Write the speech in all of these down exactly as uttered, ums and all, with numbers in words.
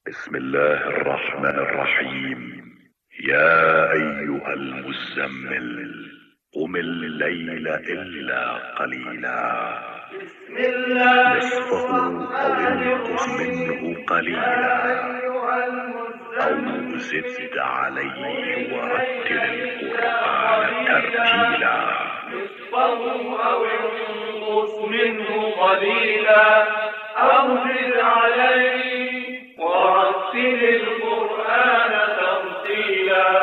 بسم الله الرحمن الرحیم. یا ایها المزمل قم الليل الا قلیلا نصفه او انقص منه قلیلا او زد علیه ورتل القرآن ترتیلا نصفه او انقص منه قلیلا او زد علیه ورتل القرآن ترتیلا.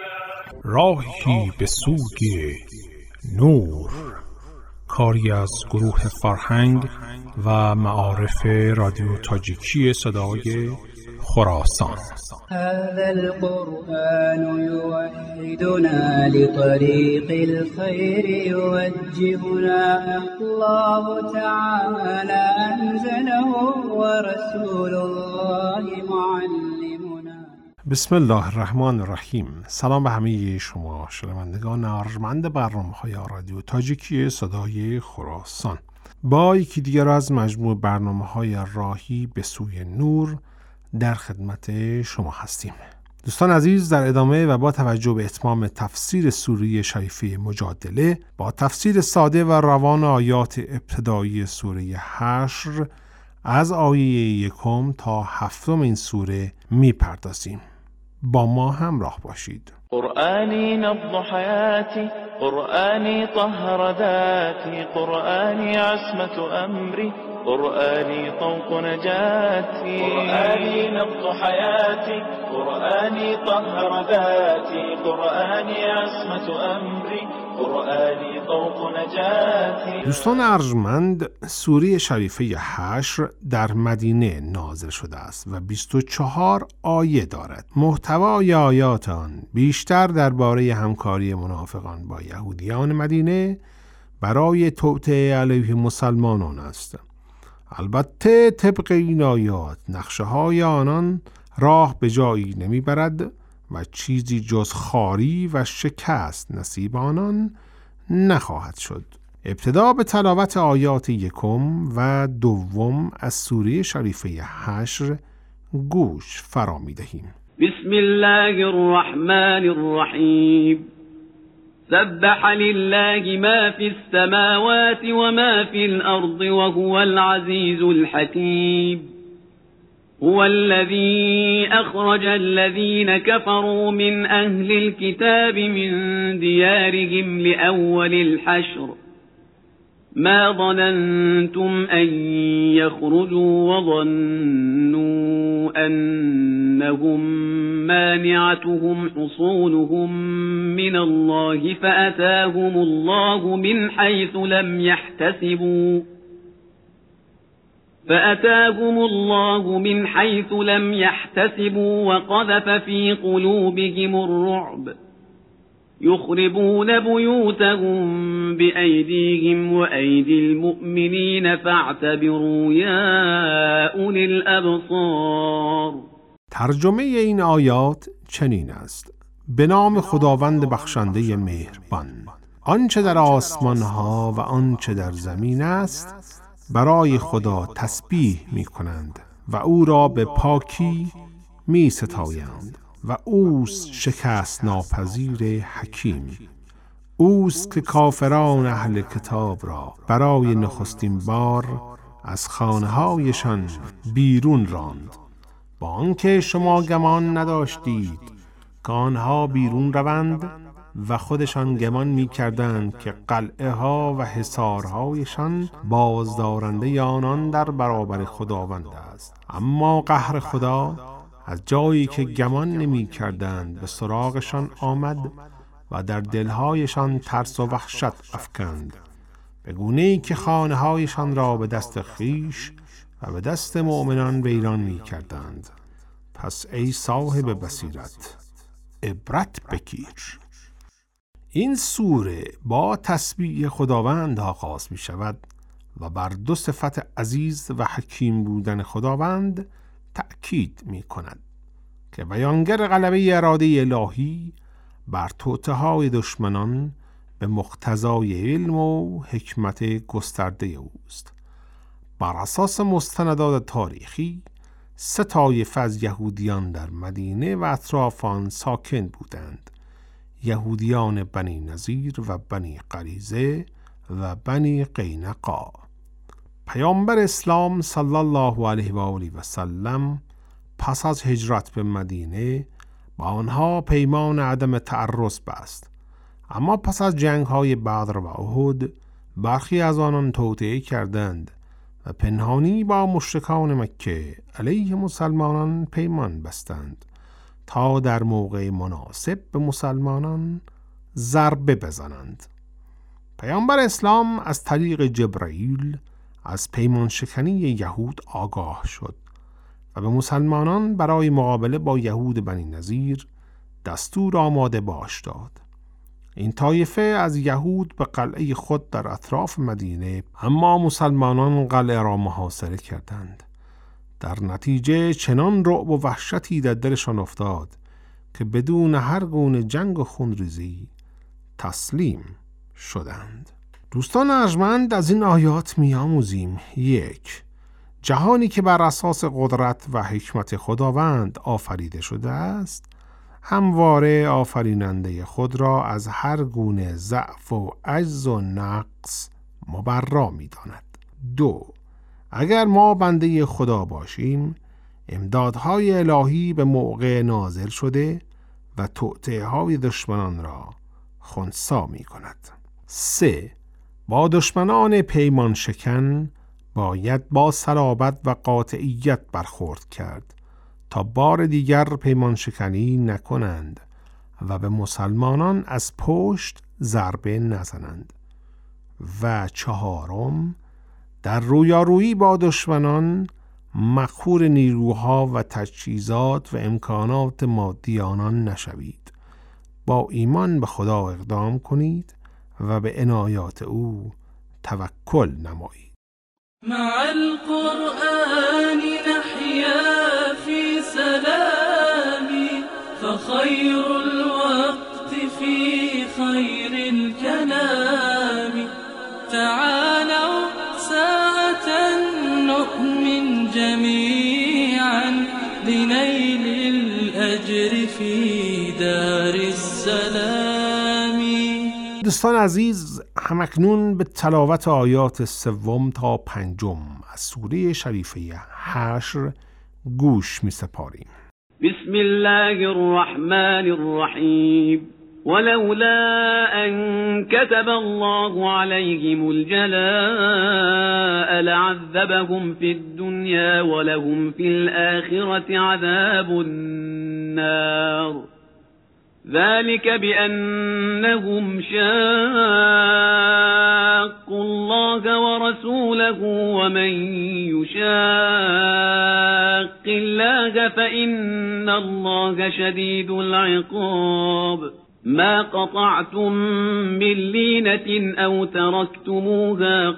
راهی به سوی نور، کاری از گروه فرهنگ و معارف رادیو تاجیکی صدای خراسان. هذا القرآن يوحدنا لطريق الخير يوجهنا الله تعالى أنزله ورسول الله معلمنا. بسم الله الرحمن الرحیم. سلام به همه شما شنوندگان ارجمند برنامه‌های رادیو تاجیکی صدای خراسان. با یکی دیگر از مجموع برنامه‌های راهی به سوی نور در خدمت شما هستیم. دوستان عزیز، در ادامه و با توجه به اتمام تفسیر سوره شریفه مجادله با تفسیر ساده و روان آیات ابتدایی سوره حشر از آیه یکم تا هفتم این سوره می پردازیم. با ما همراه باشید. قرآنی نبض حیاتی، قرآنی طهر ذاتی، قرآنی عصمت امری، قرآنی طوق نجاتي، قرآني نبض حياتي، قرآني طهر ذاتي، قرآني عصمت أمري، قرآني طوق نجاتي. دوستان ارجمند، سوره شریفه حشر در مدینه نازل شده است و بیست و چهار آیه دارد. محتوای آیات آن بیشتر درباره همکاری منافقان با یهودیان مدینه برای توطئه علیه مسلمانان است. البته طبق این آیات نقشه های آنان راه به جایی نمی برد و چیزی جز خاری و شکست نصیب آنان نخواهد شد. ابتدا به تلاوت آیات یکم و دوم از سوره شریفه حشر گوش فرا می دهیم. بسم الله الرحمن الرحیم. سبح لله ما في السماوات وما في الأرض وهو العزيز الحكيم. هو الذي أخرج الذين كفروا من أهل الكتاب من ديارهم لأول الحشر ما ظننتم أن يخرجوا وظنوا أنهم مانعتهم حصونهم من الله فأتاهم الله من حيث لم يحتسبوا فأتاهم الله من حيث لم يحتسبوا وقذف في قلوبهم الرعب يخربون بيوتهم بأيديهم وأيدي المؤمنين فاعتبروا يا أولي الأبصار. ترجمه این آیات چنین است: به نام خداوند بخشنده مهربان. آنچه در آسمان ها و آنچه در زمین است برای خدا تسبیح می کنند و او را به پاکی می ستایند و اوست شکست ناپذیر حکیم. اوست که کافران اهل کتاب را برای نخستین بار از خانه‌هایشان بیرون راند، با آنکه شما گمان نداشتید که آنها بیرون روند و خودشان گمان می کردند که قلعه ها و حصارهایشان بازدارنده آنان در برابر خداوند است. اما قهر خدا از جایی که گمان نمی کردند به سراغشان آمد و در دلهایشان ترس و وحشت افکند، به گونه‌ای که خانه‌هایشان را به دست خویش و به دست مؤمنان ویران می کردند. پس ای صاحب بصیرت عبرت بگیر. این سوره با تسبیح خداوند آغاز می شود و بر دو صفت عزیز و حکیم بودن خداوند تأکید می کند که بیانگر غلبه اراده الهی بر توطئه‌های دشمنان به مقتضای علم و حکمت گسترده اوست. بر اساس مستندات تاریخی سه طایفه از یهودیان در مدینه و اطراف آن ساکن بودند: یهودیان بنی نضیر و بنی قریظه و بنی قینقاع. پیامبر اسلام صلی الله علیه و آله و سلم پس از هجرت به مدینه با آنها پیمان عدم تعرض بست، اما پس از جنگ‌های بدر و احد برخی از آنان توطئه کردند و پنهانی با مشرکان مکه علیه مسلمانان پیمان بستند تا در موقع مناسب به مسلمانان ضربه بزنند. پیامبر اسلام از طریق جبرائیل از پیمان شکنی یهود آگاه شد و به مسلمانان برای مقابله با یهود بنی نضیر دستور آماده باش داد. این طایفه از یهود به قلعه خود در اطراف مدینه، اما مسلمانان قلعه را محاصره کردند. در نتیجه چنان رعب و وحشتی در دلشان افتاد که بدون هر گونه جنگ و خونریزی تسلیم شدند. دوستان ارجمند، از این آیات می‌آموزیم: یک، جهانی که بر اساس قدرت و حکمت خداوند آفریده شده است، همواره آفریننده خود را از هر گونه ضعف و عجز و نقص مبرا می‌داند. دو، اگر ما بنده خدا باشیم، امدادهای الهی به موقع نازل شده و توطئه‌های دشمنان را خنثی می‌کند. سه، با دشمنان پیمان شکن باید با صلابت و قاطعیت برخورد کرد تا بار دیگر پیمان شکنی نکنند و به مسلمانان از پشت ضربه نزنند. و چهارم، در رویارویی با دشمنان مقهور نیروها و تجهیزات و امکانات مادی آنان نشوید. با ایمان به خدا اقدام کنید و به عنایات او توکل نمایید. مع القرآن نحيا في سلام فخير الوقت في خير الكلام تعالوا ساعة نؤمن جميعا لنيل الأجر في دار السلام. دوستان عزیز، همکنون به تلاوت آیات سوم تا پنجم از سوره شریفه حشر گوش می سپاریم. بسم الله الرحمن الرحیم. ولولا أن كتب الله عليهم الجلاء لعذبهم في الدنيا ولهم في الآخرة عذاب النار ذلك بأنهم شاقوا الله ورسوله ومن يشاق الله فإن الله شديد العقاب ما قطعتم من لينة أو تركتموها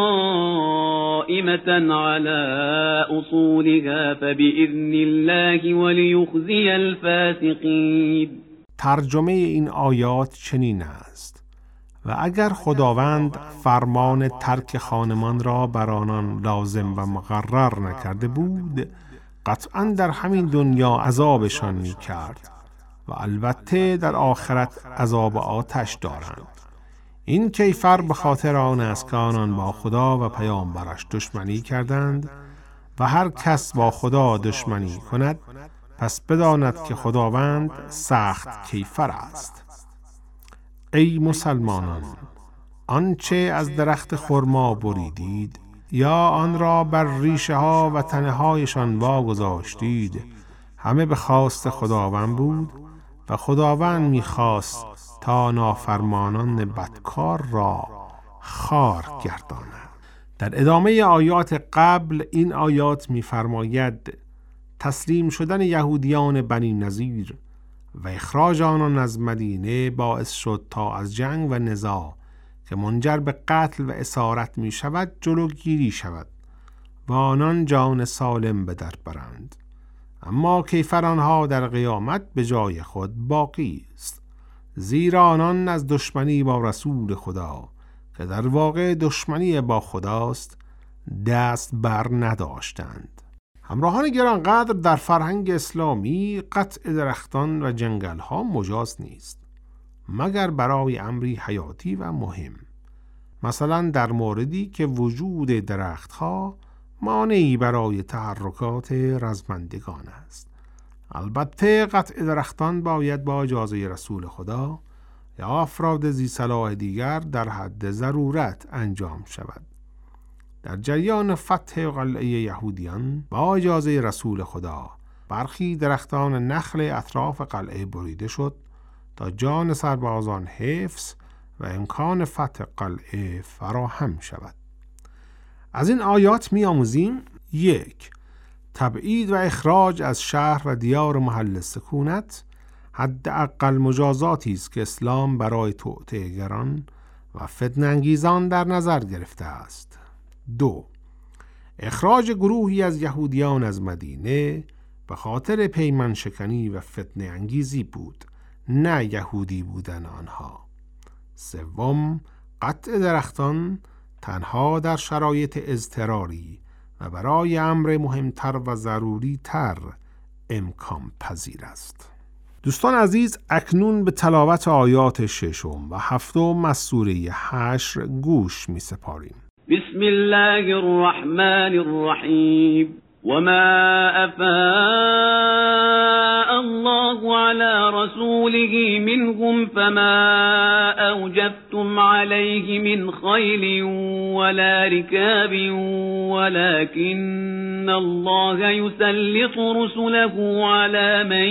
قائمة على أصولها فبإذن الله وليخزي الفاسقين. ترجمه این آیات چنین است: و اگر خداوند فرمان ترک خانمان را بر آنان لازم و مقرر نکرده بود، قطعاً در همین دنیا عذابشان می کرد و البته در آخرت عذاب آتش دارند. این کیفر به خاطر آن است که آنان با خدا و پیامبرش دشمنی کردند و هر کس با خدا دشمنی کند پس بداند که خداوند سخت کیفر است. ای مسلمانان، آنچه از درخت خرما بریدید یا آن را بر ریشه ها و تنه هایشان واگذاشتید همه به خواست خداوند بود و خداوند می‌خواست تا نافرمانان بدکار را خار گرداند. در ادامه آیات قبل این آیات می‌فرماید تسلیم شدن یهودیان بنی نضیر و اخراج آنان از مدینه باعث شد تا از جنگ و نزاع که منجر به قتل و اسارت می شود جلوگیری شود و آنان جان سالم به در برند. اما کیفر آنها در قیامت به جای خود باقی است، زیرا آنان از دشمنی با رسول خدا که در واقع دشمنی با خداست دست بر نداشتند. همراهان گرانقدر، در فرهنگ اسلامی قطع درختان و جنگل ها مجاز نیست مگر برای امری حیاتی و مهم، مثلا در موردی که وجود درخت ها مانعی برای تحرکات رزمندگان است. البته قطع درختان باید با اجازه رسول خدا یا افراد ذی صلاح دیگر در حد ضرورت انجام شود. در جریان فتح قلعه یهودیان با اجازه رسول خدا برخی درختان نخل اطراف قلعه بریده شد تا جان سربازان حفظ و امکان فتح قلعه فراهم شود. از این آیات می آموزیم: یک، تبعید و اخراج از شهر و دیار محل سکونت حداقل مجازاتی است که اسلام برای توطئه‌گران و فتنه انگیزان در نظر گرفته است. دو، اخراج گروهی از یهودیان از مدینه به خاطر پیمان شکنی و فتنه انگیزی بود، نه یهودی بودن آنها. سوم، قطع درختان تنها در شرایط اضطراری و برای امر مهمتر و ضروری تر امکان پذیر است. دوستان عزیز، اکنون به تلاوت آیات ششم و هفتم از سوره حشر گوش می سپاریم. بسم الله الرحمن الرحیم. وما أفاء الله على رسوله منهم فما أوجفتم عليه من خيل ولا ركاب ولكن الله يسلط رسله على من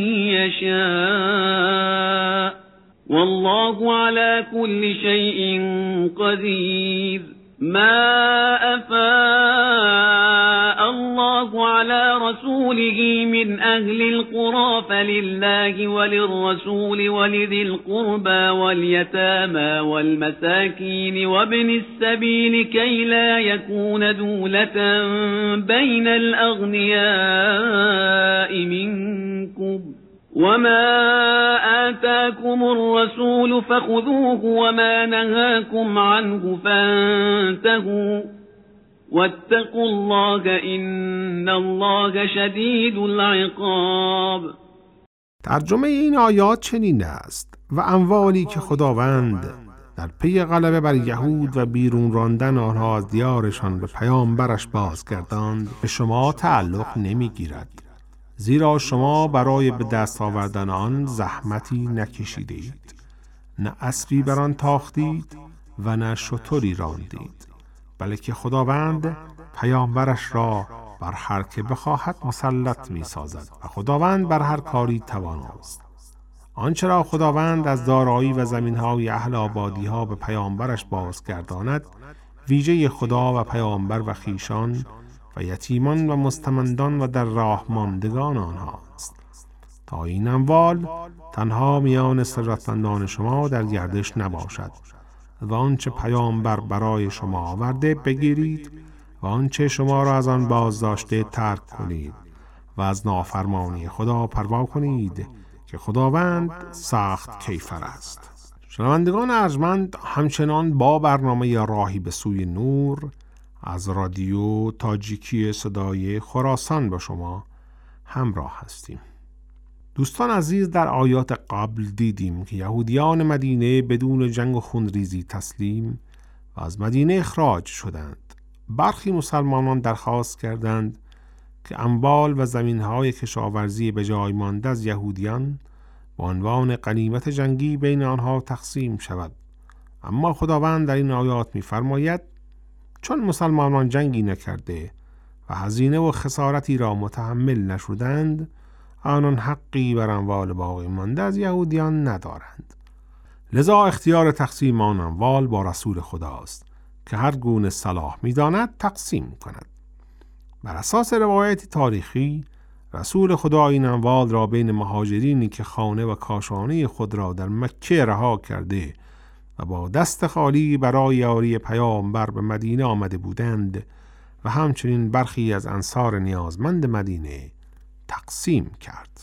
يشاء والله على كل شيء قدير. ما أفاء الله على رسوله من أهل القرى فلله وللرسول ولذي القربى واليتامى والمساكين وابن السبيل كي لا يكون دولة بين الأغنياء منكم وما آتاكم الرسول فخذوه وما نهاكم عنه فانتهوا واتقوا الله إن الله شدید العقاب. ترجمه این آیات چنین است: و اموالی که خداوند در پی غلبه بر یهود و بیرون راندن آنها از دیارشان به پیامبرش بازگرداند به شما تعلق نمیگیرد، زیرا شما برای به دست آوردن آن زحمتی نکشیدید، نه اسبی بر آن تاختید و نه شتری راندید، بلکه خداوند پیامبرش را بر هر که بخواهد مسلط می سازد و خداوند بر هر کاری تواناست. آنچه را خداوند از دارایی و زمینهای اهل آبادی ها به پیامبرش بازگرداند ویژه خدا و پیامبر و خیشان و یتیمان و مستمندان و در راه ماندگان آنهاست، تا این اموال تنها میان ثروتمندان شما در گردش نباشد و آنچه پیامبر برای شما آورده بگیرید و آنچه شما را از آن بازداشته ترک کنید و از نافرمانی خدا پروا کنید که خداوند سخت کیفر است. شنوندگان ارجمند، همچنان با برنامه راهی به سوی نور از رادیو تاجیکی صدای خراسان با شما همراه هستیم. دوستان عزیز، در آیات قبل دیدیم که یهودیان مدینه بدون جنگ و خونریزی تسلیم و از مدینه اخراج شدند. برخی مسلمانان درخواست کردند که اموال و زمینهای کشاورزی به جای مانده از یهودیان با عنوان غنیمت جنگی بین آنها تقسیم شود، اما خداوند در این آیات می‌فرماید چون مسلمانان جنگی نکرده و هزینه و خسارتی را متحمل نشدند، آنان حقی بر اموال باقی مانده از یهودیان ندارند. لذا اختیار تقسیم آن اموال با رسول خداست که هر گونه صلاح می‌داند تقسیم کند. بر اساس روایت تاریخی، رسول خدا این اموال را بین مهاجرینی که خانه و کاشانه خود را در مکه رها کرده و با دست خالی برای یاری پیامبر به مدینه آمده بودند و همچنین برخی از انصار نیازمند مدینه تقسیم کرد.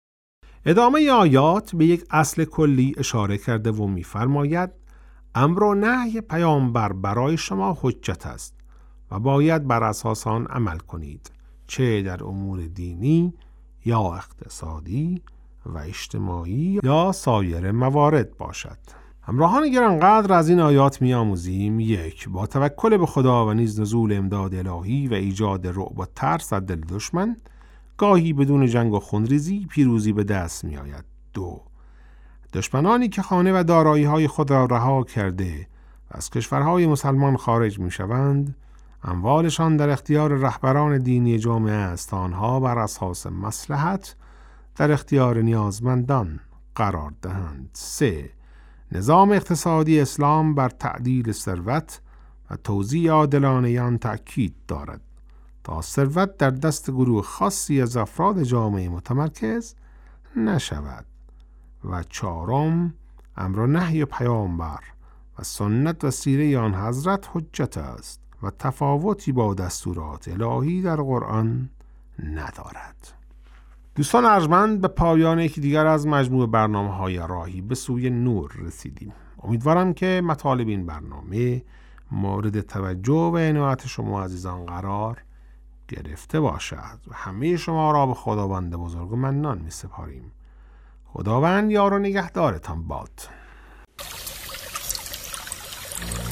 ادامه آیات به یک اصل کلی اشاره کرده و می‌فرماید امر و نهی پیامبر برای شما حجت است و باید بر اساس آن عمل کنید، چه در امور دینی یا اقتصادی و اجتماعی یا سایر موارد باشد. همراهان گرانقدر، از این آیات می‌آموزیم: یک، با توکل به خدا و نیز نزول امداد الهی و ایجاد رعب و ترس در دل دشمن، گاهی بدون جنگ و خونریزی پیروزی به دست می‌آید. دو، دشمنانی که خانه و دارایی‌های خود را رها کرده و از کشورهای مسلمان خارج می‌شوند، اموالشان در اختیار رهبران دینی جامعه است، آنها بر اساس مصلحت در اختیار نیازمندان قرار دهند. سه، نظام اقتصادی اسلام بر تعدیل ثروت و توزیع عادلانه آن تأکید دارد تا ثروت در دست گروه خاصی از افراد جامعه متمرکز نشود. و چهارم، امر و نهی پیامبر و سنت و سیره آن حضرت حجت است و تفاوتی با دستورات الهی در قرآن ندارد. دوستان ارجمند، به پایان یکی دیگر از مجموع برنامه‌های راهی به سوی نور رسیدیم. امیدوارم که مطالب این برنامه مورد توجه و عنایت شما عزیزان قرار گرفته باشد و همه شما را به خداوند بزرگ و منان می سپاریم. خداوند یار و نگهدارتان باد.